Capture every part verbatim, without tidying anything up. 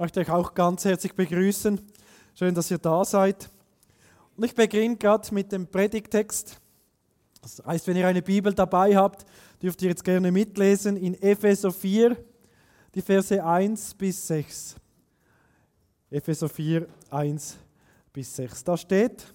möchte euch auch ganz herzlich begrüßen. Schön, dass ihr da seid. Und ich beginne gerade mit dem Predigttext. Das heißt, wenn ihr eine Bibel dabei habt, dürft ihr jetzt gerne mitlesen in Epheser vier, die Verse eins bis sechs. Epheser vier, eins bis sechs. Da steht: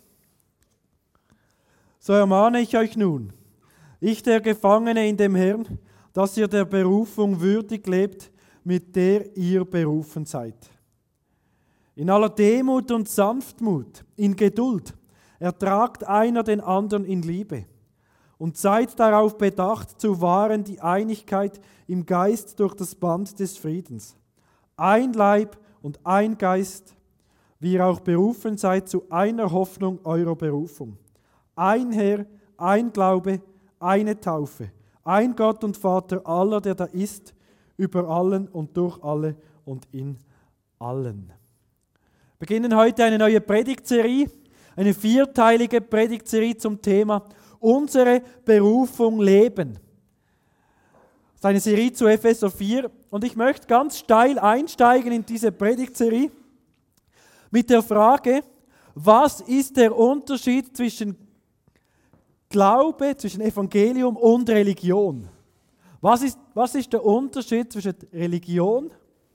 So ermahne ich euch nun, ich der Gefangene in dem Herrn, dass ihr der Berufung würdig lebt, mit der ihr berufen seid. In aller Demut und Sanftmut, in Geduld, ertragt einer den anderen in Liebe und seid darauf bedacht, zu wahren die Einigkeit im Geist durch das Band des Friedens. Ein Leib und ein Geist, wie ihr auch berufen seid zu einer Hoffnung eurer Berufung. Ein Herr, ein Glaube, eine Taufe, ein Gott und Vater aller, der da ist, über allen und durch alle und in allen. Wir beginnen heute eine neue Predigtserie, eine vierteilige Predigtserie zum Thema Unsere Berufung leben. Das ist eine Serie zu Epheser vier und ich möchte ganz steil einsteigen in diese Predigtserie mit der Frage, was ist der Unterschied zwischen Glaube, zwischen Evangelium und Religion? Was ist, was ist der Unterschied zwischen Religion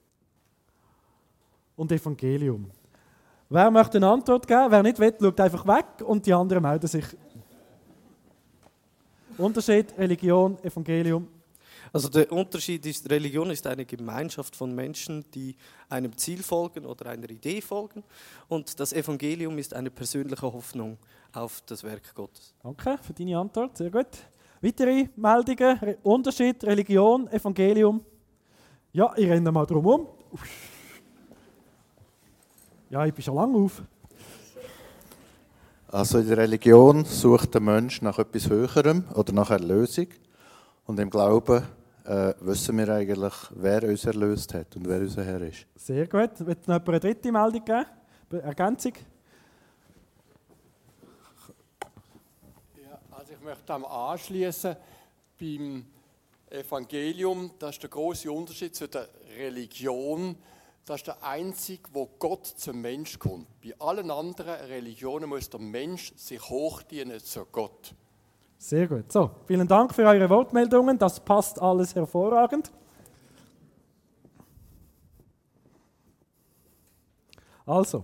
und Evangelium? Wer möchte eine Antwort geben? Wer nicht will, schaut einfach weg und die anderen melden sich. Unterschied, Religion, Evangelium. Also der Unterschied ist, Religion ist eine Gemeinschaft von Menschen, die einem Ziel folgen oder einer Idee folgen. Und das Evangelium ist eine persönliche Hoffnung auf das Werk Gottes. Danke für deine Antwort, sehr gut. Weitere Meldungen, Re- Unterschied, Religion, Evangelium. Ja, ich renne mal drum um. Ja, ich bin schon lange auf. Also in der Religion sucht der Mensch nach etwas Höherem oder nach Erlösung. Und im Glauben äh, wissen wir eigentlich, wer uns erlöst hat und wer unser Herr ist. Sehr gut. Wird noch jemand eine dritte Meldung geben? Ergänzung? Ja, also ich möchte am anschließen beim Evangelium, das ist der große Unterschied zu der Religion. Das ist der einzige, wo Gott zum Mensch kommt. Bei allen anderen Religionen muss der Mensch sich hochdienen zu Gott. Sehr gut. So, vielen Dank für eure Wortmeldungen. Das passt alles hervorragend. Also,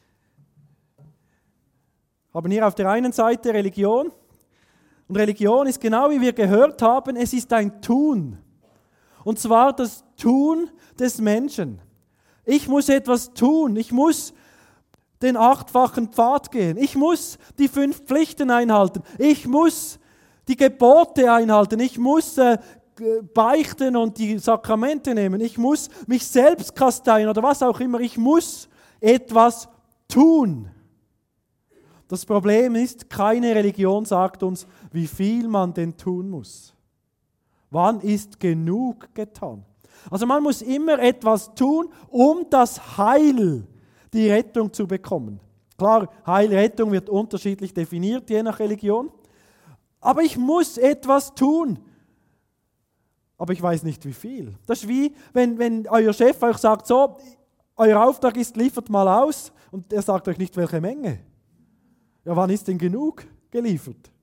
haben hier auf der einen Seite Religion. Und Religion ist genau wie wir gehört haben, es ist ein Tun. Und zwar das Tun des Menschen. Ich muss etwas tun. Ich muss den achtfachen Pfad gehen. Ich muss die fünf Pflichten einhalten. Ich muss die Gebote einhalten. Ich muss äh, beichten und die Sakramente nehmen. Ich muss mich selbst kasteien oder was auch immer. Ich muss etwas tun. Das Problem ist, keine Religion sagt uns, wie viel man denn tun muss. Wann ist genug getan? Also man muss immer etwas tun, um das Heil, die Rettung zu bekommen. Klar, Heil, Rettung wird unterschiedlich definiert, je nach Religion. Aber ich muss etwas tun. Aber ich weiß nicht, wie viel. Das ist wie, wenn, wenn euer Chef euch sagt, so, euer Auftrag ist, liefert mal aus. Und er sagt euch nicht, welche Menge. Ja, wann ist denn genug geliefert?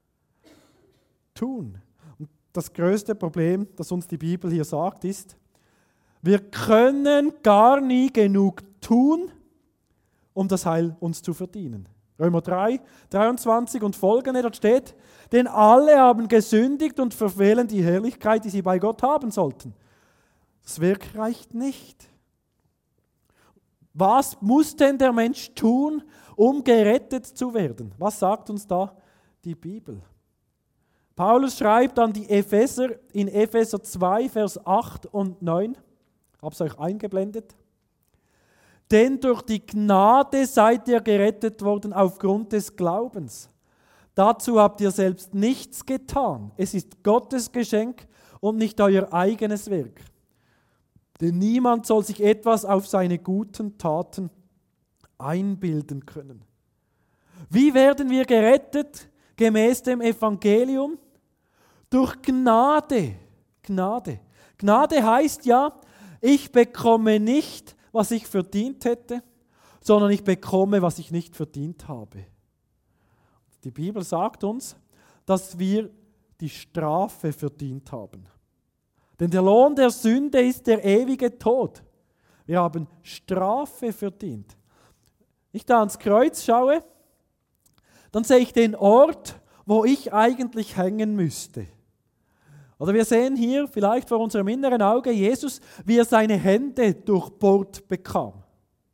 Tun. Und das größte Problem, das uns die Bibel hier sagt, ist, wir können gar nie genug tun, um das Heil uns zu verdienen. Römer drei, dreiundzwanzig und folgende, dort steht, denn alle haben gesündigt und verfehlen die Herrlichkeit, die sie bei Gott haben sollten. Das Werk reicht nicht. Was muss denn der Mensch tun, um gerettet zu werden? Was sagt uns da die Bibel? Paulus schreibt an die Epheser in Epheser zwei, Vers acht und neun. Ich habe es euch eingeblendet. Denn durch die Gnade seid ihr gerettet worden aufgrund des Glaubens. Dazu habt ihr selbst nichts getan. Es ist Gottes Geschenk und nicht euer eigenes Werk. Denn niemand soll sich etwas auf seine guten Taten einbilden können. Wie werden wir gerettet? Gemäß dem Evangelium? Durch Gnade. Gnade. Gnade heißt ja, ich bekomme nicht, was ich verdient hätte, sondern ich bekomme, was ich nicht verdient habe. Die Bibel sagt uns, dass wir die Strafe verdient haben. Denn der Lohn der Sünde ist der ewige Tod. Wir haben Strafe verdient. Wenn ich da ans Kreuz schaue, dann sehe ich den Ort, wo ich eigentlich hängen müsste. Oder wir sehen hier vielleicht vor unserem inneren Auge Jesus, wie er seine Hände durchbohrt bekam.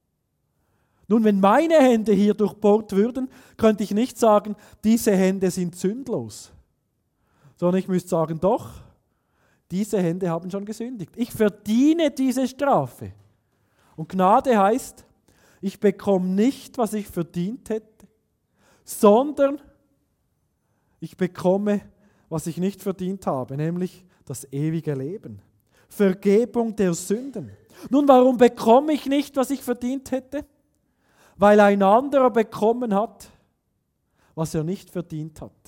Nun, wenn meine Hände hier durchbohrt würden, könnte ich nicht sagen, diese Hände sind sündlos. Sondern ich müsste sagen, doch, diese Hände haben schon gesündigt. Ich verdiene diese Strafe. Und Gnade heißt, ich bekomme nicht, was ich verdient hätte, sondern ich bekomme, was ich nicht verdient habe, nämlich das ewige Leben. Vergebung der Sünden. Nun, warum bekomme ich nicht, was ich verdient hätte? Weil ein anderer bekommen hat, was er nicht verdient hat.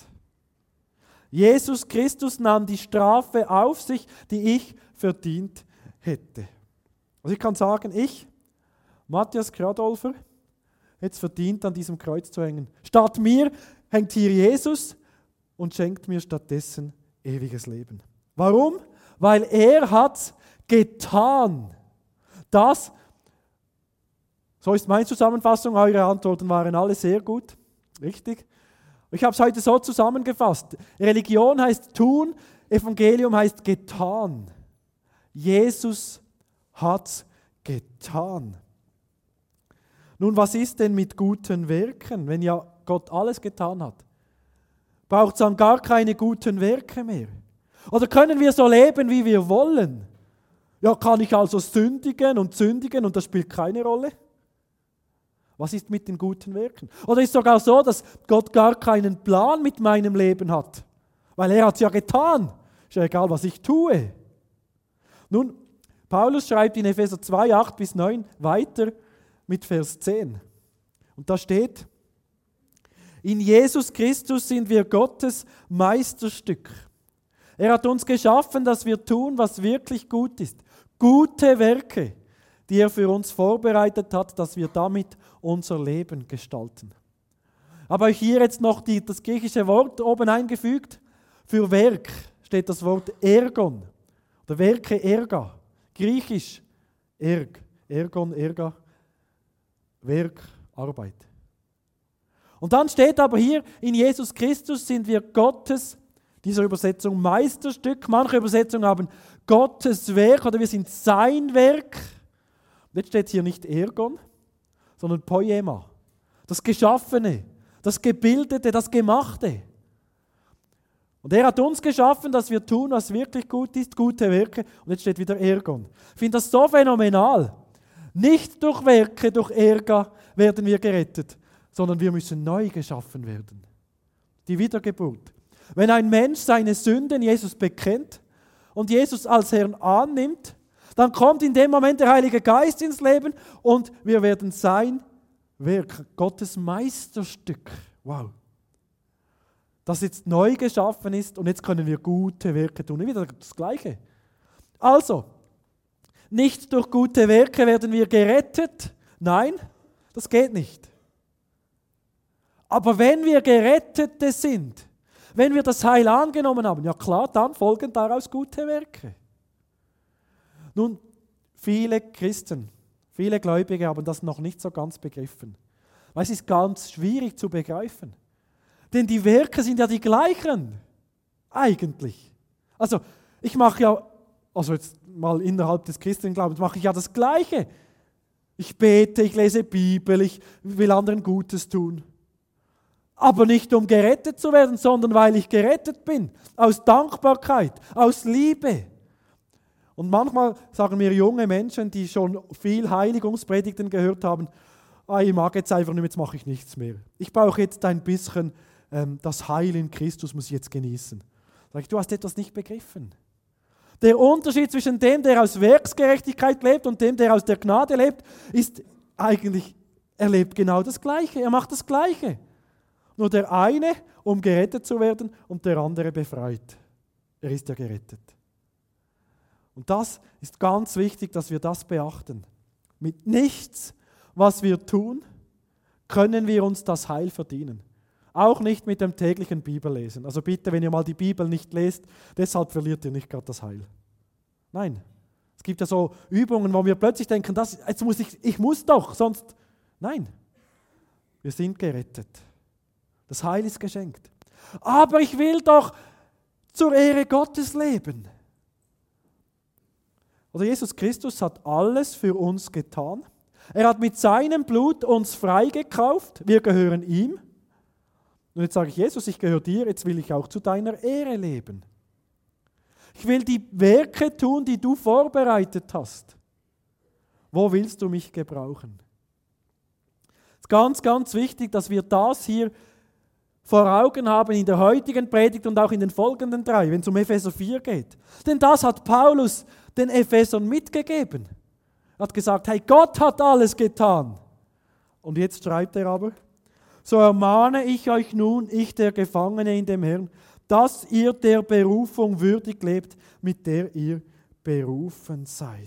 Jesus Christus nahm die Strafe auf sich, die ich verdient hätte. Also ich kann sagen, ich, Matthias Kradolfer, hätte es verdient, an diesem Kreuz zu hängen. Statt mir hängt hier Jesus und schenkt mir stattdessen ewiges Leben. Warum? Weil er hat getan. Das, so ist meine Zusammenfassung, eure Antworten waren alle sehr gut, richtig? Ich habe es heute so zusammengefasst. Religion heißt tun, Evangelium heißt getan. Jesus hat es getan. Nun, was ist denn mit guten Werken, wenn ja Gott alles getan hat? Braucht es dann gar keine guten Werke mehr? Oder können wir so leben, wie wir wollen? Ja, kann ich also sündigen und sündigen und das spielt keine Rolle? Was ist mit den guten Werken? Oder ist es sogar so, dass Gott gar keinen Plan mit meinem Leben hat? Weil er hat es ja getan. Ist ja egal, was ich tue. Nun, Paulus schreibt in Epheser zwei, acht bis neun weiter mit Vers zehn. Und da steht, in Jesus Christus sind wir Gottes Meisterstück. Er hat uns geschaffen, dass wir tun, was wirklich gut ist. Gute Werke, die er für uns vorbereitet hat, dass wir damit unser Leben gestalten. Aber hier jetzt noch die, das griechische Wort oben eingefügt. Für Werk steht das Wort Ergon. Oder Werke Erga. Griechisch Erg. Ergon, Erga. Werk, Arbeit. Und dann steht aber hier, in Jesus Christus sind wir Gottes, dieser Übersetzung Meisterstück. Manche Übersetzungen haben Gottes Werk oder wir sind sein Werk. Jetzt steht hier nicht Ergon, sondern Poiema. Das Geschaffene, das Gebildete, das Gemachte. Und er hat uns geschaffen, dass wir tun, was wirklich gut ist, gute Werke. Und jetzt steht wieder Ergon. Ich finde das so phänomenal. Nicht durch Werke, durch Erga werden wir gerettet, sondern wir müssen neu geschaffen werden. Die Wiedergeburt. Wenn ein Mensch seine Sünden Jesus bekennt und Jesus als Herrn annimmt, dann kommt in dem Moment der Heilige Geist ins Leben und wir werden sein Werk, Gottes Meisterstück. Wow. Das jetzt neu geschaffen ist und jetzt können wir gute Werke tun. Wieder das Gleiche. Also, nicht durch gute Werke werden wir gerettet. Nein, das geht nicht. Aber wenn wir Gerettete sind, wenn wir das Heil angenommen haben, ja klar, dann folgen daraus gute Werke. Nun, viele Christen, viele Gläubige haben das noch nicht so ganz begriffen. Weil es ist ganz schwierig zu begreifen. Denn die Werke sind ja die gleichen, eigentlich. Also, ich mache ja, also jetzt mal innerhalb des Christenglaubens, mache ich ja das Gleiche. Ich bete, ich lese Bibel, ich will anderen Gutes tun. Aber nicht um gerettet zu werden, sondern weil ich gerettet bin. Aus Dankbarkeit, aus Liebe. Und manchmal sagen mir junge Menschen, die schon viel Heiligungspredigten gehört haben, ah, ich mag jetzt einfach nicht, jetzt mache ich nichts mehr. Ich brauche jetzt ein bisschen ähm, das Heil in Christus, muss ich jetzt genießen. Sag ich, du hast etwas nicht begriffen. Der Unterschied zwischen dem, der aus Werksgerechtigkeit lebt und dem, der aus der Gnade lebt, ist eigentlich, er lebt genau das Gleiche, er macht das Gleiche. Nur der eine, um gerettet zu werden, und der andere befreit. Er ist ja gerettet. Und das ist ganz wichtig, dass wir das beachten. Mit nichts, was wir tun, können wir uns das Heil verdienen. Auch nicht mit dem täglichen Bibellesen. Also bitte, wenn ihr mal die Bibel nicht lest, deshalb verliert ihr nicht gerade das Heil. Nein. Es gibt ja so Übungen, wo wir plötzlich denken, das, jetzt muss ich, ich muss doch, sonst... Nein. Wir sind gerettet. Das Heil ist geschenkt. Aber ich will doch zur Ehre Gottes leben. Oder Jesus Christus hat alles für uns getan. Er hat mit seinem Blut uns freigekauft. Wir gehören ihm. Und jetzt sage ich, Jesus, ich gehöre dir, jetzt will ich auch zu deiner Ehre leben. Ich will die Werke tun, die du vorbereitet hast. Wo willst du mich gebrauchen? Es ist ganz, ganz wichtig, dass wir das hier vor Augen haben in der heutigen Predigt und auch in den folgenden drei, wenn es um Epheser vier geht. Denn das hat Paulus den Ephesern mitgegeben. Er hat gesagt, hey, Gott hat alles getan. Und jetzt schreibt er aber, so ermahne ich euch nun, ich der Gefangene in dem Herrn, dass ihr der Berufung würdig lebt, mit der ihr berufen seid.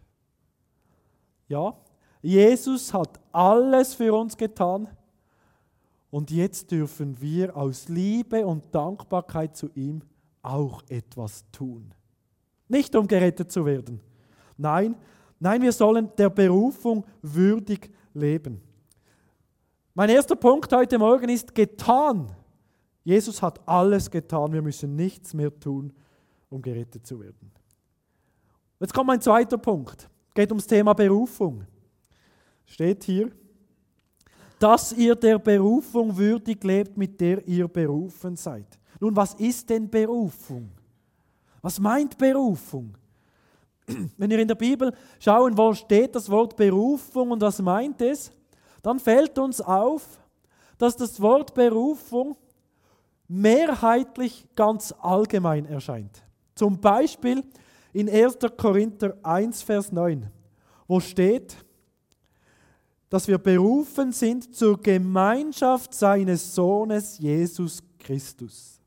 Ja, Jesus hat alles für uns getan und jetzt dürfen wir aus Liebe und Dankbarkeit zu ihm auch etwas tun. Nicht um gerettet zu werden. Nein, nein, wir sollen der Berufung würdig leben. Mein erster Punkt heute Morgen ist getan. Jesus hat alles getan. Wir müssen nichts mehr tun, um gerettet zu werden. Jetzt kommt mein zweiter Punkt. Es geht ums Thema Berufung. Steht hier, dass ihr der Berufung würdig lebt, mit der ihr berufen seid. Nun, was ist denn Berufung? Was meint Berufung? Wenn wir in der Bibel schauen, wo steht das Wort Berufung und was meint es, dann fällt uns auf, dass das Wort Berufung mehrheitlich ganz allgemein erscheint. Zum Beispiel in erster Korinther eins, Vers neun, wo steht, dass wir berufen sind zur Gemeinschaft seines Sohnes Jesus Christus.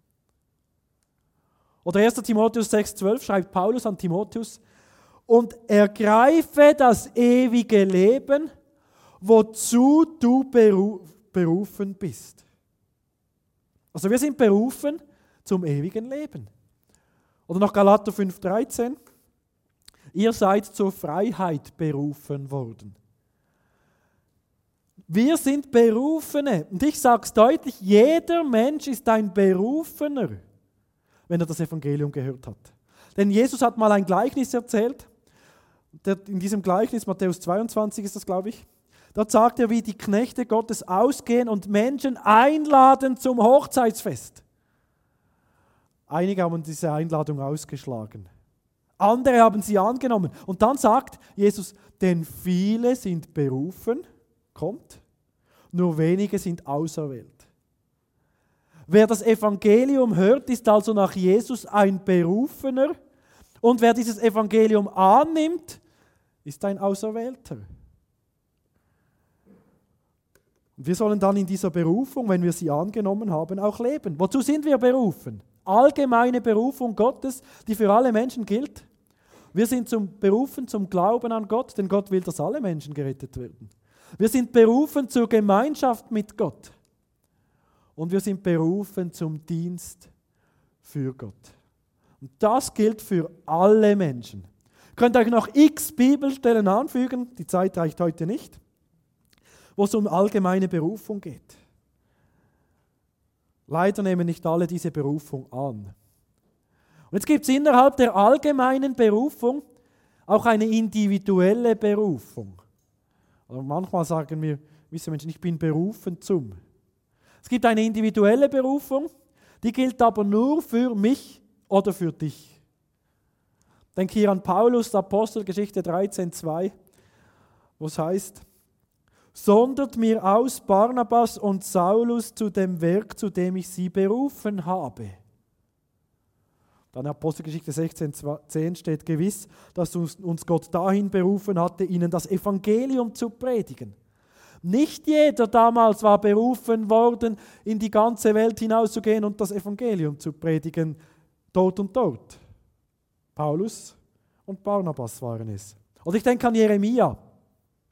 Oder erster Timotheus sechs, zwölf schreibt Paulus an Timotheus, und ergreife das ewige Leben, wozu du berufen bist. Also wir sind berufen zum ewigen Leben. Oder noch Galater fünf, dreizehn. Ihr seid zur Freiheit berufen worden. Wir sind Berufene. Und ich sage es deutlich, jeder Mensch ist ein Berufener, wenn er das Evangelium gehört hat. Denn Jesus hat mal ein Gleichnis erzählt. In diesem Gleichnis, Matthäus zweiundzwanzig ist das, glaube ich, dort sagt er, wie die Knechte Gottes ausgehen und Menschen einladen zum Hochzeitsfest. Einige haben diese Einladung ausgeschlagen. Andere haben sie angenommen. Und dann sagt Jesus, denn viele sind berufen, kommt, nur wenige sind auserwählt. Wer das Evangelium hört, ist also nach Jesus ein Berufener. Und wer dieses Evangelium annimmt, ist ein Auserwählter. Und wir sollen dann in dieser Berufung, wenn wir sie angenommen haben, auch leben. Wozu sind wir berufen? Allgemeine Berufung Gottes, die für alle Menschen gilt. Wir sind zum, berufen zum Glauben an Gott, denn Gott will, dass alle Menschen gerettet werden. Wir sind berufen zur Gemeinschaft mit Gott. Und wir sind berufen zum Dienst für Gott. Und das gilt für alle Menschen. Ihr könnt euch noch x Bibelstellen anfügen, die Zeit reicht heute nicht, wo es um allgemeine Berufung geht. Leider nehmen nicht alle diese Berufung an. Und jetzt gibt es innerhalb der allgemeinen Berufung auch eine individuelle Berufung. Also manchmal sagen wir, gewisse Menschen, ich bin berufen zum. Es gibt eine individuelle Berufung, die gilt aber nur für mich oder für dich. Denk hier an Paulus, Apostelgeschichte dreizehn, zwei, wo es heißt, sondert mir aus Barnabas und Saulus zu dem Werk, zu dem ich sie berufen habe. Dann Apostelgeschichte sechzehn, zehn steht gewiss, dass uns Gott dahin berufen hatte, ihnen das Evangelium zu predigen. Nicht jeder damals war berufen worden, in die ganze Welt hinauszugehen und das Evangelium zu predigen, dort und dort. Paulus und Barnabas waren es. Und ich denke an Jeremia.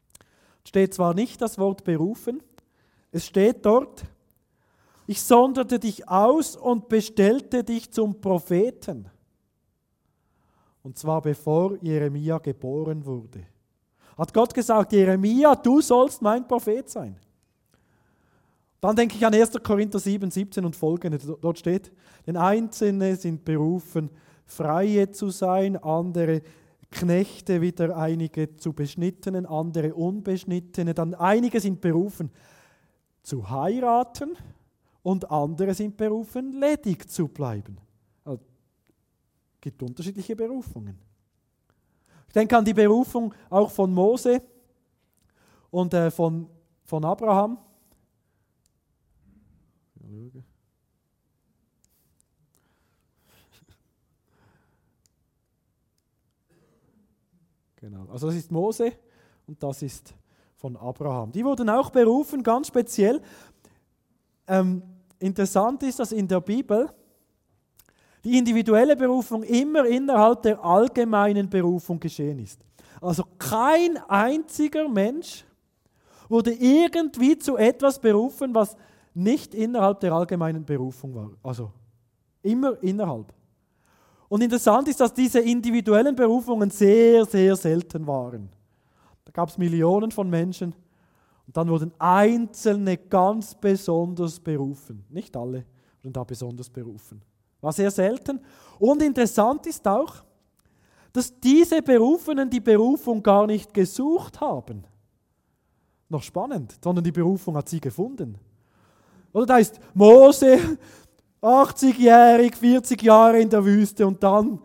steht zwar nicht das Wort berufen, es steht dort, ich sonderte dich aus und bestellte dich zum Propheten. Und zwar bevor Jeremia geboren wurde. Hat Gott gesagt, Jeremia, du sollst mein Prophet sein. Dann denke ich an erster Korinther sieben, siebzehn und folgende. Dort steht, denn Einzelne sind berufen, Freie zu sein, andere Knechte, wieder einige zu Beschnittenen, andere Unbeschnittene. Dann einige sind berufen, zu heiraten und andere sind berufen, ledig zu bleiben. Also, es gibt unterschiedliche Berufungen. Ich denke an die Berufung auch von Mose und äh, von, von Abraham. Genau, also das ist Mose und das ist von Abraham. Die wurden auch berufen, ganz speziell. Ähm, interessant ist, dass in der Bibel die individuelle Berufung immer innerhalb der allgemeinen Berufung geschehen ist. Also kein einziger Mensch wurde irgendwie zu etwas berufen, was nicht innerhalb der allgemeinen Berufung war. Also immer innerhalb. Und interessant ist, dass diese individuellen Berufungen sehr, sehr selten waren. Da gab es Millionen von Menschen und dann wurden Einzelne ganz besonders berufen. Nicht alle wurden da besonders berufen. War sehr selten. Und interessant ist auch, dass diese Berufenen die Berufung gar nicht gesucht haben. Noch spannend, sondern die Berufung hat sie gefunden. Oder da ist Mose, achtzigjährig, vierzig Jahre in der Wüste und dann,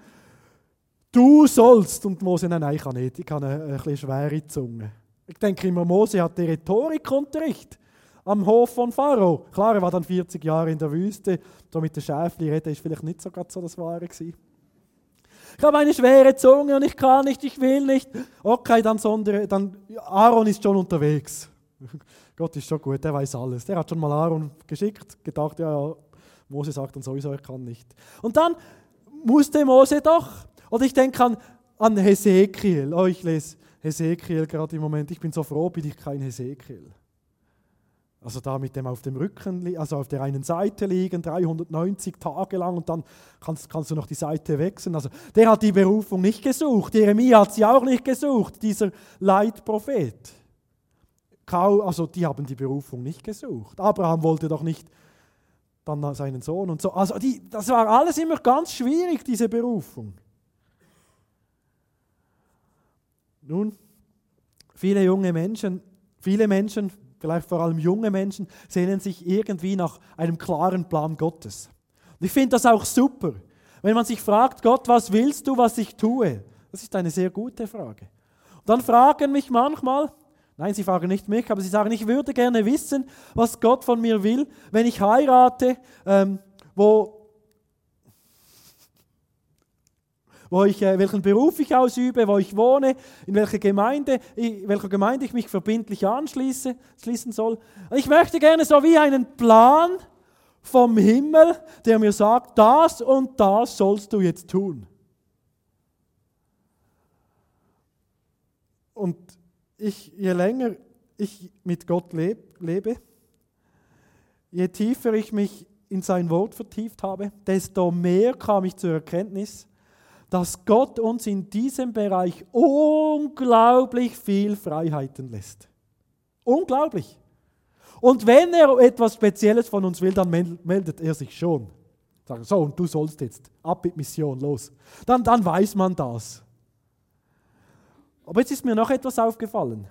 du sollst. Und Mose, nein, nein, ich kann nicht, ich habe eine, eine bisschen schwere Zunge. Ich denke immer, Mose hatte Rhetorikunterricht am Hof von Pharao. Klar, er war dann vierzig Jahre in der Wüste, so mit den Schäfli reden ist vielleicht nicht so ganz so das Wahre gewesen. Ich habe eine schwere Zunge und ich kann nicht, ich will nicht. Okay, dann sondere, dann Aaron ist schon unterwegs. Gott ist schon gut, der weiß alles. Der hat schon mal Aaron geschickt, gedacht, ja, ja, Mose sagt dann sowieso, er kann nicht. Und dann musste Mose doch. Oder ich denke an, an Hesekiel. Oh, ich lese Hesekiel gerade im Moment. Ich bin so froh, bin ich kein Hesekiel. Also da mit dem auf dem Rücken, also auf der einen Seite liegen, dreihundertneunzig Tage lang und dann kannst, kannst du noch die Seite wechseln. Also der hat die Berufung nicht gesucht. Jeremia hat sie auch nicht gesucht, dieser Leitprophet. Also die haben die Berufung nicht gesucht. Abraham wollte doch nicht dann seinen Sohn und so. Also die, das war alles immer ganz schwierig, diese Berufung. Nun, viele junge Menschen, viele Menschen, vielleicht vor allem junge Menschen, sehnen sich irgendwie nach einem klaren Plan Gottes. Und ich finde das auch super. Wenn man sich fragt, Gott, was willst du, was ich tue? Das ist eine sehr gute Frage. Und dann fragen mich manchmal, nein, sie fragen nicht mich, aber sie sagen, ich würde gerne wissen, was Gott von mir will, wenn ich heirate, ähm, wo, wo ich, äh, welchen Beruf ich ausübe, wo ich wohne, in welcher Gemeinde, in welcher Gemeinde ich mich verbindlich anschließe, schließen soll. Ich möchte gerne so wie einen Plan vom Himmel, der mir sagt, das und das sollst du jetzt tun. Und Ich, je länger ich mit Gott leb, lebe, je tiefer ich mich in sein Wort vertieft habe, desto mehr kam ich zur Erkenntnis, dass Gott uns in diesem Bereich unglaublich viel Freiheiten lässt. Unglaublich. Und wenn er etwas Spezielles von uns will, dann meldet er sich schon. Sagt, so, und du sollst jetzt, ab mit Mission, los. Dann, dann weiß man das. Aber jetzt ist mir noch etwas aufgefallen.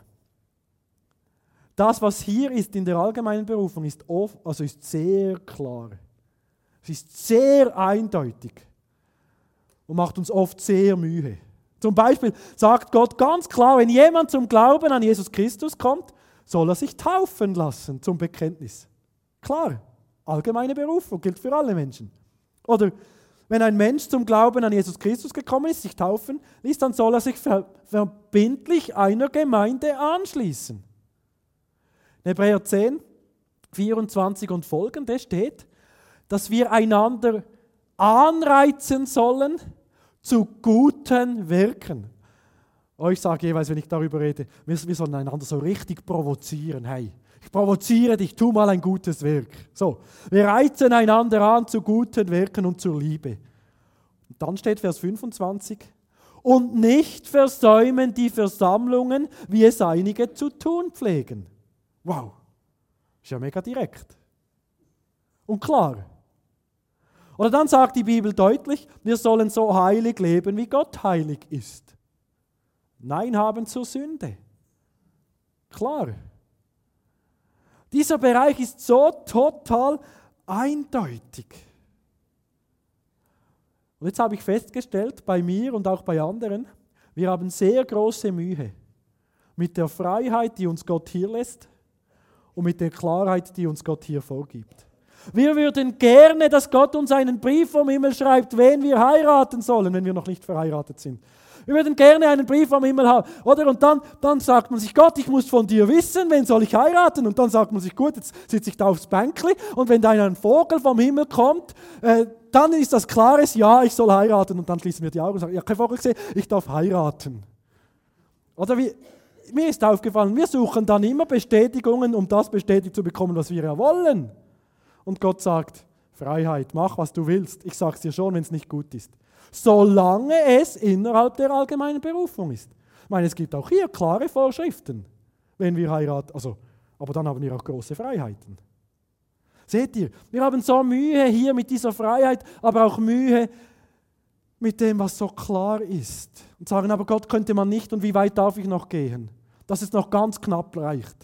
Das, was hier ist in der allgemeinen Berufung, ist, oft, also ist sehr klar. Es ist sehr eindeutig und macht uns oft sehr Mühe. Zum Beispiel sagt Gott ganz klar, wenn jemand zum Glauben an Jesus Christus kommt, soll er sich taufen lassen zum Bekenntnis. Klar, allgemeine Berufung gilt für alle Menschen. Oder wenn ein Mensch zum Glauben an Jesus Christus gekommen ist, sich taufen ließ, dann soll er sich ver- verbindlich einer Gemeinde anschließen. In Hebräer zehn, vierundzwanzig und folgende steht, dass wir einander anreizen sollen zu guten Werken. euch sage jeweils, wenn ich darüber rede, wir, wir sollen einander so richtig provozieren. Hey, ich provoziere dich, tu mal ein gutes Werk. So, wir reizen einander an zu guten Werken und zur Liebe. Und dann steht Vers fünfundzwanzig, und nicht versäumen die Versammlungen, wie es einige zu tun pflegen. Wow, ist ja mega direkt und klar. Oder dann sagt die Bibel deutlich, wir sollen so heilig leben, wie Gott heilig ist. Nein haben zur Sünde. Klar. Dieser Bereich ist so total eindeutig. Und jetzt habe ich festgestellt, bei mir und auch bei anderen, wir haben sehr große Mühe mit der Freiheit, die uns Gott hier lässt und mit der Klarheit, die uns Gott hier vorgibt. Wir würden gerne, dass Gott uns einen Brief vom Himmel schreibt, wen wir heiraten sollen, wenn wir noch nicht verheiratet sind. Wir würden gerne einen Brief vom Himmel haben, oder? Und dann, dann sagt man sich, Gott, ich muss von dir wissen, wen soll ich heiraten? Und dann sagt man sich, gut, jetzt sitze ich da aufs Bänkli und wenn da ein Vogel vom Himmel kommt, äh, dann ist das klares Ja, ich soll heiraten. Und dann schließen wir die Augen und sagen, ich habe keinen Vogel gesehen, ich darf heiraten. Oder wie, mir ist aufgefallen, wir suchen dann immer Bestätigungen, um das bestätigt zu bekommen, was wir ja wollen. Und Gott sagt, Freiheit, mach, was du willst. Ich sage es dir schon, wenn es nicht gut ist. Solange es innerhalb der allgemeinen Berufung ist. Ich meine, es gibt auch hier klare Vorschriften, wenn wir heiraten. Also, aber dann haben wir auch große Freiheiten. Seht ihr, wir haben so Mühe hier mit dieser Freiheit, aber auch Mühe mit dem, was so klar ist. Und sagen, aber Gott könnte man nicht und wie weit darf ich noch gehen? Dass es noch ganz knapp reicht.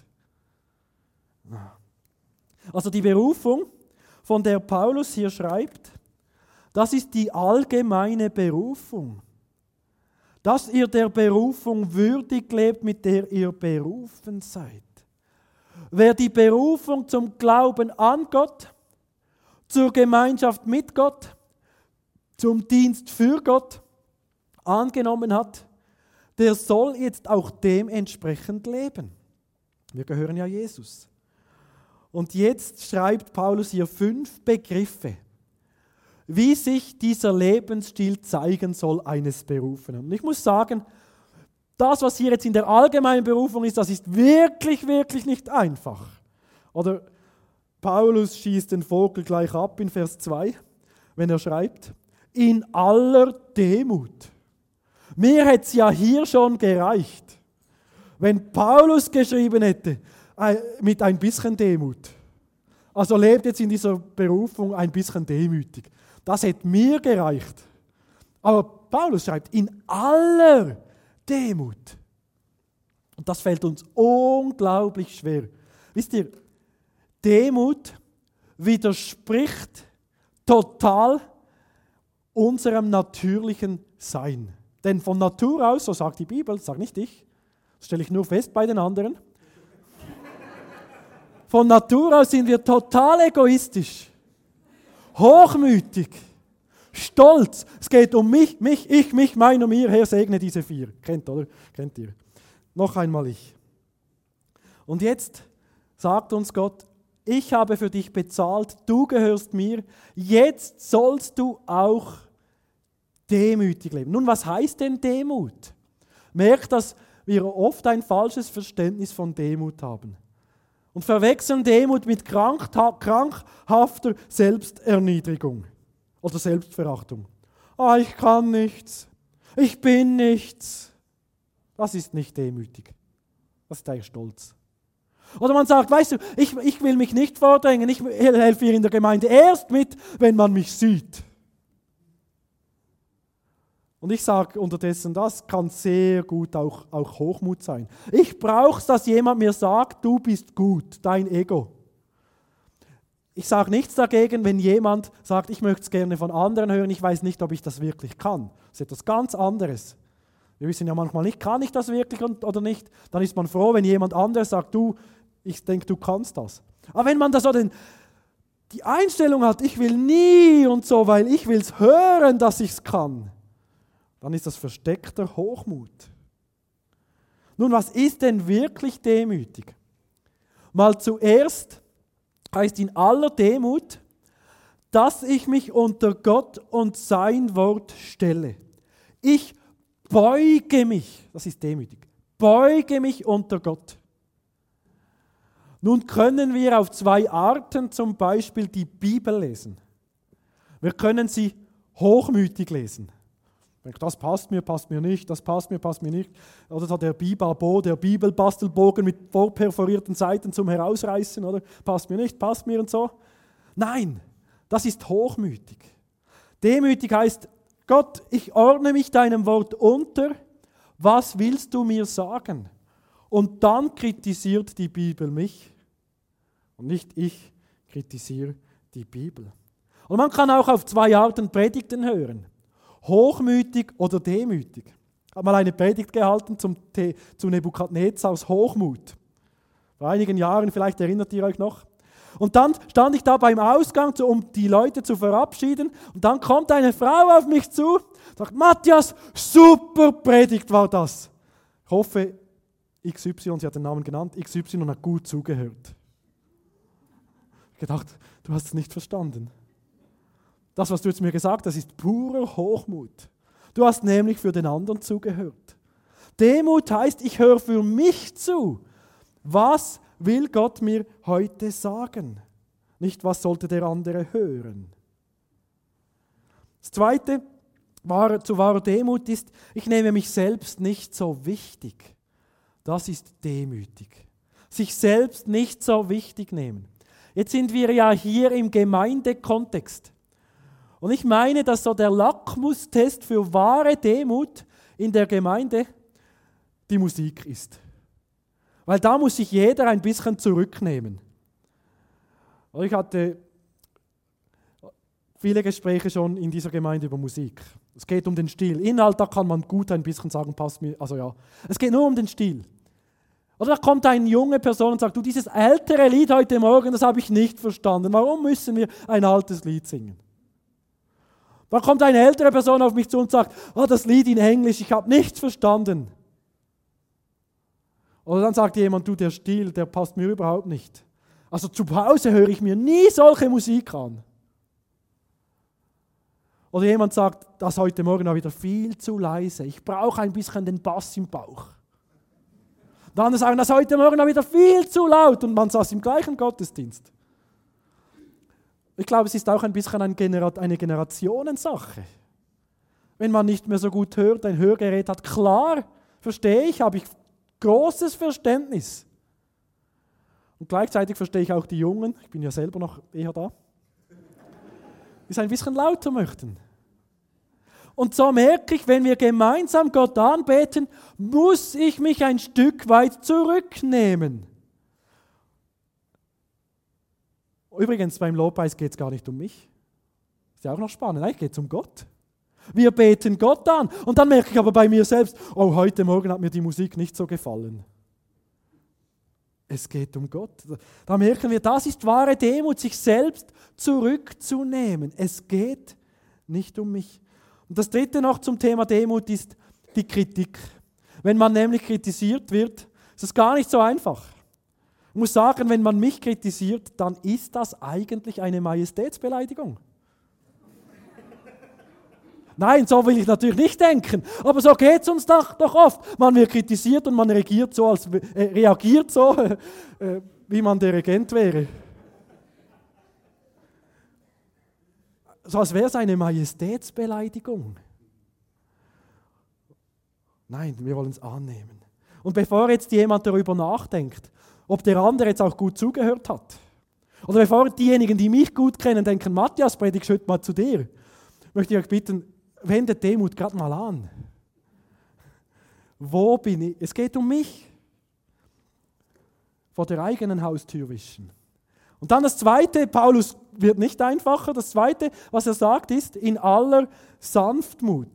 Also die Berufung, von der Paulus hier schreibt, das ist die allgemeine Berufung. Dass ihr der Berufung würdig lebt, mit der ihr berufen seid. Wer die Berufung zum Glauben an Gott, zur Gemeinschaft mit Gott, zum Dienst für Gott angenommen hat, der soll jetzt auch dementsprechend leben. Wir gehören ja Jesus. Und jetzt schreibt Paulus hier fünf Begriffe, wie sich dieser Lebensstil zeigen soll eines Berufenen. Und ich muss sagen, das, was hier jetzt in der allgemeinen Berufung ist, das ist wirklich, wirklich nicht einfach. Oder Paulus schießt den Vogel gleich ab in Vers zwei, wenn er schreibt, in aller Demut. Mir hätte es ja hier schon gereicht, wenn Paulus geschrieben hätte, mit ein bisschen Demut. Also lebt jetzt in dieser Berufung ein bisschen demütig. Das hätte mir gereicht. Aber Paulus schreibt, in aller Demut. Und das fällt uns unglaublich schwer. Wisst ihr, Demut widerspricht total unserem natürlichen Sein. Denn von Natur aus, so sagt die Bibel, sag nicht ich, das stelle ich nur fest bei den anderen, von Natur aus sind wir total egoistisch, hochmütig, stolz. Es geht um mich, mich, ich, mich, mein und mir. Herr, segne diese vier. Kennt, oder? Kennt ihr? Noch einmal ich. Und jetzt sagt uns Gott, ich habe für dich bezahlt, du gehörst mir, jetzt sollst du auch demütig leben. Nun, was heißt denn Demut? Merkt, dass wir oft ein falsches Verständnis von Demut haben. Und verwechseln Demut mit krankhafter Selbsterniedrigung oder Selbstverachtung. Ah, ich kann nichts, ich bin nichts. Das ist nicht demütig, das ist eigentlich Stolz. Oder man sagt, weißt du, ich, ich will mich nicht vordrängen, ich helfe hier in der Gemeinde erst mit, wenn man mich sieht. Und ich sage unterdessen, das kann sehr gut auch, auch Hochmut sein. Ich brauche es, dass jemand mir sagt, du bist gut, dein Ego. Ich sage nichts dagegen, wenn jemand sagt, ich möchte es gerne von anderen hören, ich weiß nicht, ob ich das wirklich kann. Das ist etwas ganz anderes. Wir wissen ja manchmal nicht, kann ich das wirklich oder nicht? Dann ist man froh, wenn jemand anderes sagt, du, ich denke, du kannst das. Aber wenn man da so den, die Einstellung hat, ich will nie und so, weil ich will es hören, dass ich es kann, dann ist das versteckter Hochmut. Nun, was ist denn wirklich demütig? Mal zuerst heißt in aller Demut, dass ich mich unter Gott und sein Wort stelle. Ich beuge mich, das ist demütig, beuge mich unter Gott. Nun können wir auf zwei Arten zum Beispiel die Bibel lesen. Wir können sie hochmütig lesen. Das passt mir, passt mir nicht, das passt mir, passt mir nicht. Oder so der Bibabo, der Bibelbastelbogen mit vorperforierten Seiten zum Herausreißen, oder? Passt mir nicht, passt mir und so. Nein, das ist hochmütig. Demütig heißt, Gott, ich ordne mich deinem Wort unter, was willst du mir sagen? Und dann kritisiert die Bibel mich und nicht ich kritisiere die Bibel. Und man kann auch auf zwei Arten Predigten hören. Hochmütig oder demütig. Ich habe mal eine Predigt gehalten zum, zu Nebukadnezars Hochmut. Vor einigen Jahren, vielleicht erinnert ihr euch noch. Und dann stand ich da beim Ausgang, um die Leute zu verabschieden. Und dann kommt eine Frau auf mich zu und sagt, Matthias, super Predigt war das. Ich hoffe, X Y, sie hat den Namen genannt, X Y hat gut zugehört. Ich habe gedacht, du hast es nicht verstanden. Das, was du jetzt mir gesagt hast, ist purer Hochmut. Du hast nämlich für den anderen zugehört. Demut heißt, ich höre für mich zu. Was will Gott mir heute sagen? Nicht, was sollte der andere hören? Das Zweite, zu wahrer Demut ist, ich nehme mich selbst nicht so wichtig. Das ist demütig. Sich selbst nicht so wichtig nehmen. Jetzt sind wir ja hier im Gemeindekontext. Und ich meine, dass so der Lackmustest für wahre Demut in der Gemeinde die Musik ist. Weil da muss sich jeder ein bisschen zurücknehmen. Und ich hatte viele Gespräche schon in dieser Gemeinde über Musik. Es geht um den Stil. Inhalt, da kann man gut ein bisschen sagen, passt mir, also ja. Es geht nur um den Stil. Oder da kommt eine junge Person und sagt, du, dieses ältere Lied heute Morgen, das habe ich nicht verstanden. Warum müssen wir ein altes Lied singen? Dann kommt eine ältere Person auf mich zu und sagt, oh, das Lied in Englisch, ich habe nichts verstanden. Oder dann sagt jemand, du, der Stil, der passt mir überhaupt nicht. Also zu Hause höre ich mir nie solche Musik an. Oder jemand sagt, das heute Morgen war wieder viel zu leise, ich brauche ein bisschen den Bass im Bauch. Und andere sagen, das heute Morgen war wieder viel zu laut und man saß im gleichen Gottesdienst. Ich glaube, es ist auch ein bisschen eine Generationensache. Wenn man nicht mehr so gut hört, ein Hörgerät hat, klar, verstehe ich, habe ich großes Verständnis. Und gleichzeitig verstehe ich auch die Jungen, ich bin ja selber noch eher da, die es ein bisschen lauter möchten. Und so merke ich, wenn wir gemeinsam Gott anbeten, muss ich mich ein Stück weit zurücknehmen. Übrigens, beim Lobpreis geht es gar nicht um mich. Ist ja auch noch spannend. Eigentlich geht es um Gott. Wir beten Gott an. Und dann merke ich aber bei mir selbst, oh, heute Morgen hat mir die Musik nicht so gefallen. Es geht um Gott. Da merken wir, das ist wahre Demut, sich selbst zurückzunehmen. Es geht nicht um mich. Und das Dritte noch zum Thema Demut ist die Kritik. Wenn man nämlich kritisiert wird, ist es gar nicht so einfach. Ich muss sagen, wenn man mich kritisiert, dann ist das eigentlich eine Majestätsbeleidigung. Nein, so will ich natürlich nicht denken, aber so geht es uns doch, doch oft. Man wird kritisiert und man reagiert so, als, äh, reagiert so äh, wie man der Regent wäre. So als wäre es eine Majestätsbeleidigung. Nein, wir wollen es annehmen. Und bevor jetzt jemand darüber nachdenkt, ob der andere jetzt auch gut zugehört hat, oder bevor diejenigen, die mich gut kennen, denken, Matthias, predigst heute mal zu dir, möchte ich euch bitten, wendet Demut gerade mal an. Wo bin ich? Es geht um mich. Vor der eigenen Haustür wischen. Und dann das Zweite, Paulus wird nicht einfacher, das Zweite, was er sagt, ist in aller Sanftmut.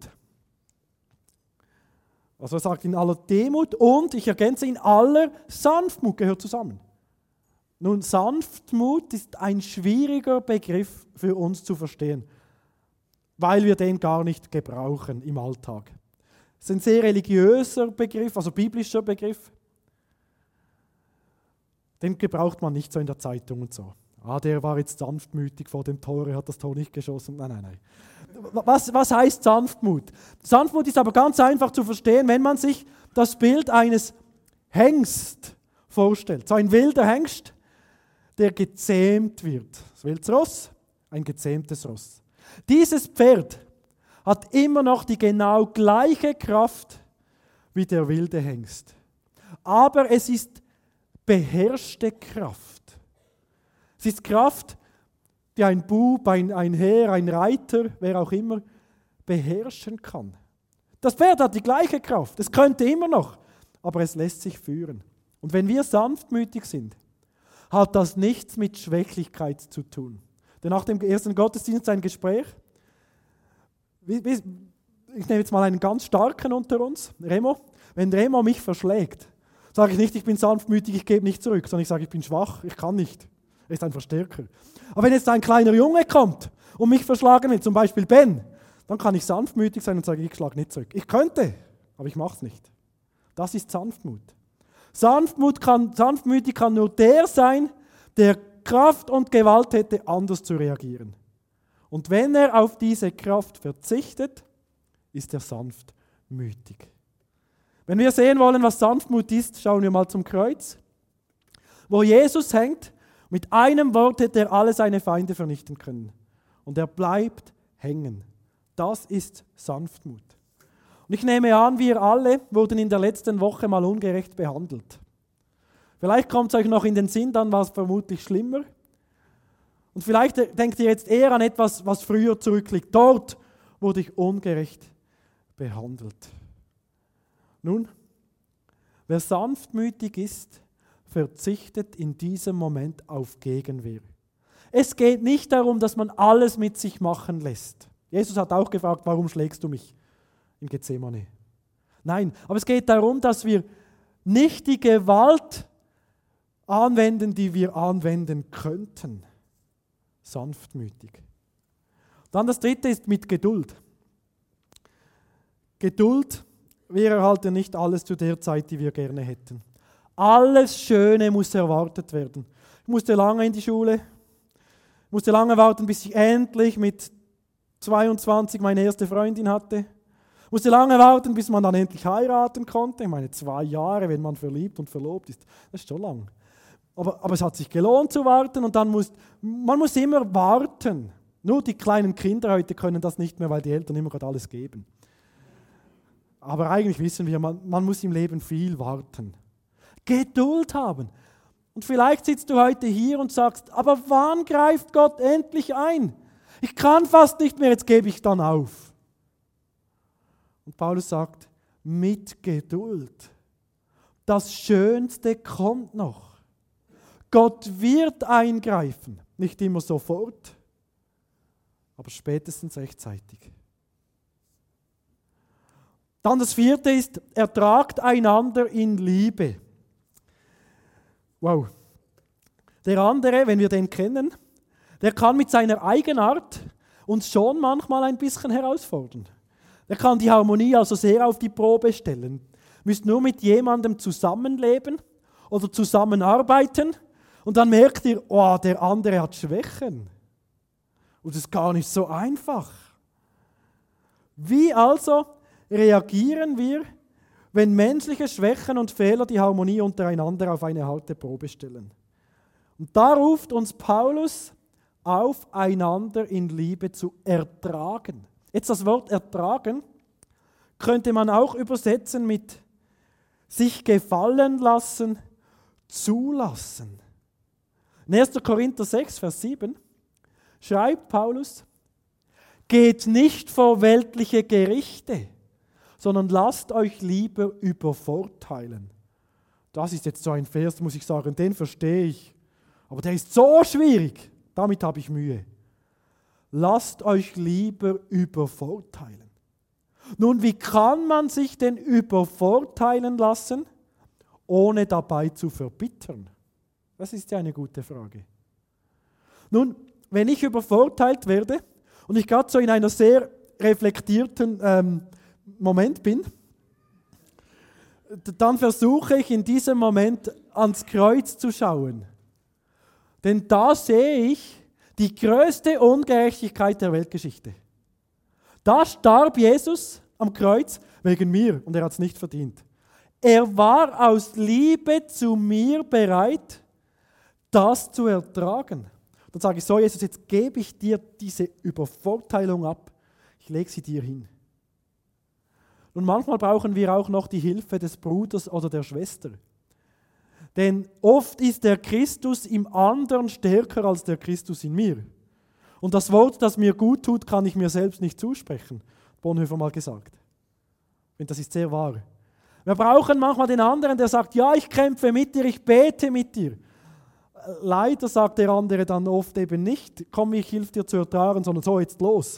Also er sagt in aller Demut und, ich ergänze, in aller Sanftmut gehört zusammen. Nun, Sanftmut ist ein schwieriger Begriff für uns zu verstehen, weil wir den gar nicht gebrauchen im Alltag. Es ist ein sehr religiöser Begriff, also biblischer Begriff. Den gebraucht man nicht so in der Zeitung und so. Ah, der war jetzt sanftmütig vor dem Tor, er hat das Tor nicht geschossen. Nein, nein, nein. Was, was heißt Sanftmut? Sanftmut ist aber ganz einfach zu verstehen, wenn man sich das Bild eines Hengst vorstellt. So ein wilder Hengst, der gezähmt wird. Das wildes Ross, ein gezähmtes Ross. Dieses Pferd hat immer noch die genau gleiche Kraft wie der wilde Hengst. Aber es ist beherrschte Kraft. Es ist Kraft, die ein Bub, ein, ein Herr, ein Reiter, wer auch immer, beherrschen kann. Das Pferd hat die gleiche Kraft. Es könnte immer noch, aber es lässt sich führen. Und wenn wir sanftmütig sind, hat das nichts mit Schwächlichkeit zu tun. Denn nach dem ersten Gottesdienst ein Gespräch. Ich nehme jetzt mal einen ganz starken unter uns, Remo. Wenn Remo mich verschlägt, sage ich nicht, ich bin sanftmütig, ich gebe nicht zurück, sondern ich sage, ich bin schwach, ich kann nicht. Er ist ein Verstärker. Aber wenn jetzt ein kleiner Junge kommt und mich verschlagen will, zum Beispiel Ben, dann kann ich sanftmütig sein und sage, ich schlage nicht zurück. Ich könnte, aber ich mache es nicht. Das ist Sanftmut. Sanftmut kann, sanftmütig kann nur der sein, der Kraft und Gewalt hätte, anders zu reagieren. Und wenn er auf diese Kraft verzichtet, ist er sanftmütig. Wenn wir sehen wollen, was Sanftmut ist, schauen wir mal zum Kreuz, wo Jesus hängt. Mit einem Wort hätte er alle seine Feinde vernichten können. Und er bleibt hängen. Das ist Sanftmut. Und ich nehme an, wir alle wurden in der letzten Woche mal ungerecht behandelt. Vielleicht kommt es euch noch in den Sinn, dann war es vermutlich schlimmer. Und vielleicht denkt ihr jetzt eher an etwas, was früher zurückliegt. Dort wurde ich ungerecht behandelt. Nun, wer sanftmütig ist, verzichtet in diesem Moment auf Gegenwehr. Es geht nicht darum, dass man alles mit sich machen lässt. Jesus hat auch gefragt, warum schlägst du mich in Gethsemane? Nein, aber es geht darum, dass wir nicht die Gewalt anwenden, die wir anwenden könnten. Sanftmütig. Dann das dritte ist mit Geduld. Geduld, wir erhalten nicht alles zu der Zeit, die wir gerne hätten. Alles Schöne muss erwartet werden. Ich musste lange in die Schule, ich musste lange warten, bis ich endlich mit zweiundzwanzig meine erste Freundin hatte. Ich musste lange warten, bis man dann endlich heiraten konnte. Ich meine, zwei Jahre, wenn man verliebt und verlobt ist, das ist schon lang. Aber, aber es hat sich gelohnt zu warten und dann muss, man muss immer warten. Nur die kleinen Kinder heute können das nicht mehr, weil die Eltern immer gerade alles geben. Aber eigentlich wissen wir, man, man muss im Leben viel warten. Geduld haben. Und vielleicht sitzt du heute hier und sagst, aber wann greift Gott endlich ein? Ich kann fast nicht mehr, jetzt gebe ich dann auf. Und Paulus sagt, mit Geduld. Das Schönste kommt noch. Gott wird eingreifen. Nicht immer sofort, aber spätestens rechtzeitig. Dann das vierte ist, ertragt einander in Liebe. Wow. Der andere, wenn wir den kennen, der kann mit seiner Eigenart uns schon manchmal ein bisschen herausfordern. Der kann die Harmonie also sehr auf die Probe stellen. Ihr müsst nur mit jemandem zusammenleben oder zusammenarbeiten und dann merkt ihr, oh, der andere hat Schwächen. Und das ist gar nicht so einfach. Wie also reagieren wir, wenn menschliche Schwächen und Fehler die Harmonie untereinander auf eine harte Probe stellen? Und da ruft uns Paulus auf, einander in Liebe zu ertragen. Jetzt das Wort ertragen könnte man auch übersetzen mit sich gefallen lassen, zulassen. In erster Korinther sechs, Vers sieben schreibt Paulus, geht nicht vor weltliche Gerichte, sondern lasst euch lieber übervorteilen. Das ist jetzt so ein Vers, muss ich sagen, den verstehe ich. Aber der ist so schwierig, damit habe ich Mühe. Lasst euch lieber übervorteilen. Nun, wie kann man sich denn übervorteilen lassen, ohne dabei zu verbittern? Das ist ja eine gute Frage. Nun, wenn ich übervorteilt werde und ich gerade so in einer sehr reflektierten ähm, Moment bin, dann versuche ich in diesem Moment ans Kreuz zu schauen. Denn da sehe ich die größte Ungerechtigkeit der Weltgeschichte. Da starb Jesus am Kreuz wegen mir und er hat es nicht verdient. Er war aus Liebe zu mir bereit, das zu ertragen. Dann sage ich so, Jesus, jetzt gebe ich dir diese Übervorteilung ab. Ich lege sie dir hin. Und manchmal brauchen wir auch noch die Hilfe des Bruders oder der Schwester. Denn oft ist der Christus im anderen stärker als der Christus in mir. Und das Wort, das mir gut tut, kann ich mir selbst nicht zusprechen. Bonhoeffer mal gesagt. Und das ist sehr wahr. Wir brauchen manchmal den anderen, der sagt, ja, ich kämpfe mit dir, ich bete mit dir. Leider sagt der andere dann oft eben nicht, komm, ich helfe dir zu ertragen, sondern so, jetzt los.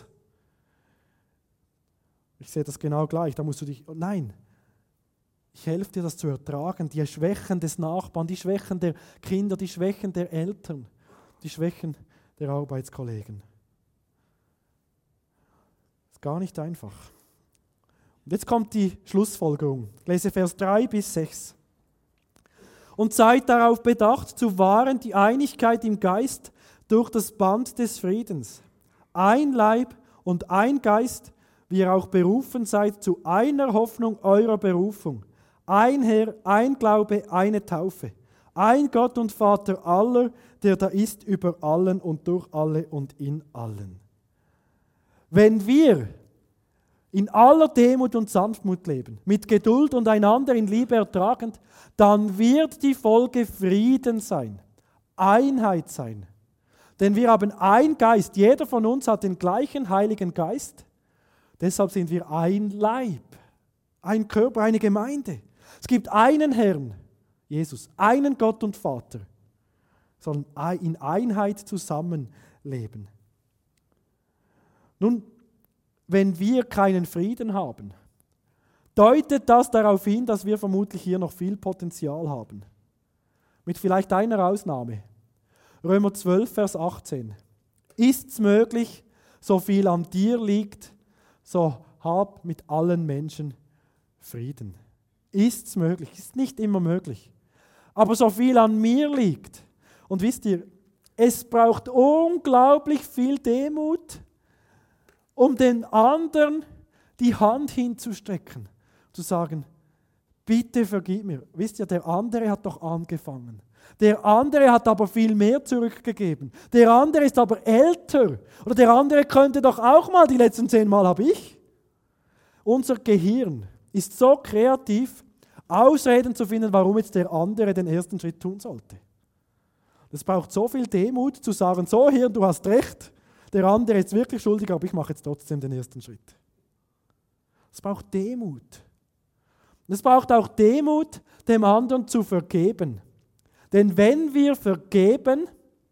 Ich sehe das genau gleich, da musst du dich, nein, ich helfe dir, das zu ertragen, die Schwächen des Nachbarn, die Schwächen der Kinder, die Schwächen der Eltern, die Schwächen der Arbeitskollegen. Ist gar nicht einfach. Und jetzt kommt die Schlussfolgerung. Ich lese Vers drei bis sechs. Und seid darauf bedacht, zu wahren die Einigkeit im Geist durch das Band des Friedens. Ein Leib und ein Geist, wie ihr auch berufen seid, zu einer Hoffnung eurer Berufung. Ein Herr, ein Glaube, eine Taufe. Ein Gott und Vater aller, der da ist über allen und durch alle und in allen. Wenn wir in aller Demut und Sanftmut leben, mit Geduld und einander in Liebe ertragend, dann wird die Folge Frieden sein, Einheit sein. Denn wir haben einen Geist, jeder von uns hat den gleichen Heiligen Geist, deshalb sind wir ein Leib, ein Körper, eine Gemeinde. Es gibt einen Herrn, Jesus, einen Gott und Vater, sollen in Einheit zusammenleben. Nun, wenn wir keinen Frieden haben, deutet das darauf hin, dass wir vermutlich hier noch viel Potenzial haben. Mit vielleicht einer Ausnahme. Römer zwölf, Vers achtzehn. Ist's möglich, so viel an dir liegt, so hab mit allen Menschen Frieden. Ist's möglich? Ist nicht immer möglich. Aber so viel an mir liegt. Und wisst ihr, es braucht unglaublich viel Demut, um den anderen die Hand hinzustrecken, zu sagen, bitte vergib mir. Wisst ihr, der andere hat doch angefangen. Der andere hat aber viel mehr zurückgegeben. Der andere ist aber älter. Oder der andere könnte doch auch mal, die letzten zehn Mal habe ich. Unser Gehirn ist so kreativ, Ausreden zu finden, warum jetzt der andere den ersten Schritt tun sollte. Es braucht so viel Demut, zu sagen, so Hirn, du hast recht, der andere ist wirklich schuldig, aber ich mache jetzt trotzdem den ersten Schritt. Es braucht Demut. Es braucht auch Demut, dem anderen zu vergeben. Denn wenn wir vergeben,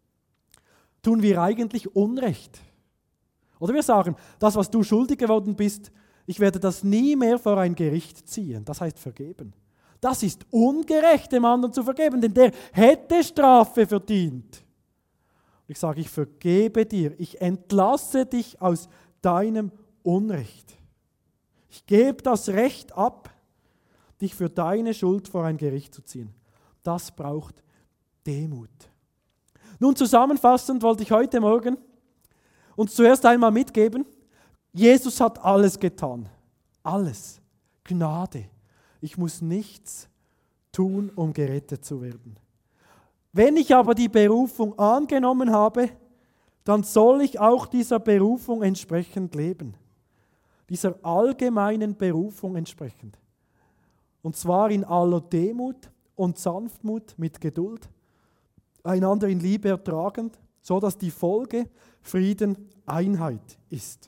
tun wir eigentlich Unrecht. Oder wir sagen, das, was du schuldig geworden bist, ich werde das nie mehr vor ein Gericht ziehen. Das heißt vergeben. Das ist ungerecht, dem anderen zu vergeben, denn der hätte Strafe verdient. Ich sage, ich vergebe dir, ich entlasse dich aus deinem Unrecht. Ich gebe das Recht ab, dich für deine Schuld vor ein Gericht zu ziehen. Das braucht Demut. Nun zusammenfassend wollte ich heute Morgen uns zuerst einmal mitgeben, Jesus hat alles getan. Alles. Gnade. Ich muss nichts tun, um gerettet zu werden. Wenn ich aber die Berufung angenommen habe, dann soll ich auch dieser Berufung entsprechend leben. Dieser allgemeinen Berufung entsprechend. Und zwar in aller Demut und Sanftmut mit Geduld, einander in Liebe ertragend, so dass die Folge Frieden, Einheit ist.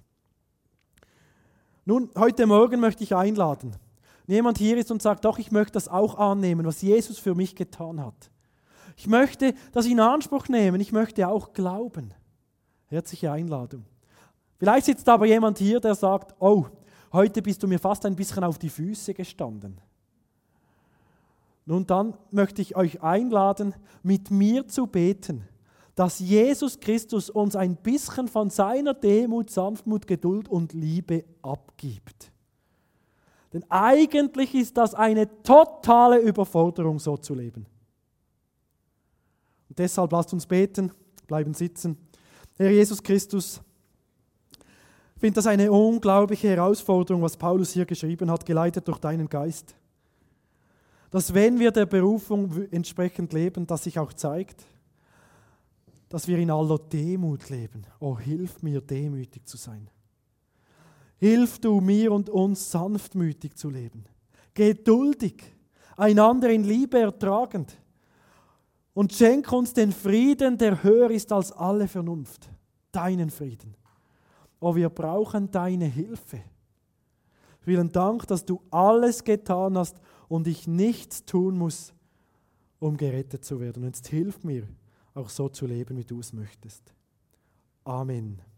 Nun, heute Morgen möchte ich einladen, wenn jemand hier ist und sagt, doch, ich möchte das auch annehmen, was Jesus für mich getan hat. Ich möchte das in Anspruch nehmen, ich möchte auch glauben. Herzliche Einladung. Vielleicht sitzt aber jemand hier, der sagt, oh, heute bist du mir fast ein bisschen auf die Füße gestanden. Nun, dann möchte ich euch einladen, mit mir zu beten, dass Jesus Christus uns ein bisschen von seiner Demut, Sanftmut, Geduld und Liebe abgibt. Denn eigentlich ist das eine totale Überforderung, so zu leben. Und deshalb lasst uns beten, bleiben sitzen. Herr Jesus Christus, ich finde das eine unglaubliche Herausforderung, was Paulus hier geschrieben hat, geleitet durch deinen Geist. Dass wenn wir der Berufung entsprechend leben, dass sich auch zeigt, dass wir in aller Demut leben. Oh, hilf mir, demütig zu sein. Hilf du mir und uns, sanftmütig zu leben. Geduldig, einander in Liebe ertragend. Und schenk uns den Frieden, der höher ist als alle Vernunft. Deinen Frieden. Oh, wir brauchen deine Hilfe. Vielen Dank, dass du alles getan hast und ich nichts tun muss, um gerettet zu werden. Und jetzt hilf mir, auch so zu leben, wie du es möchtest. Amen.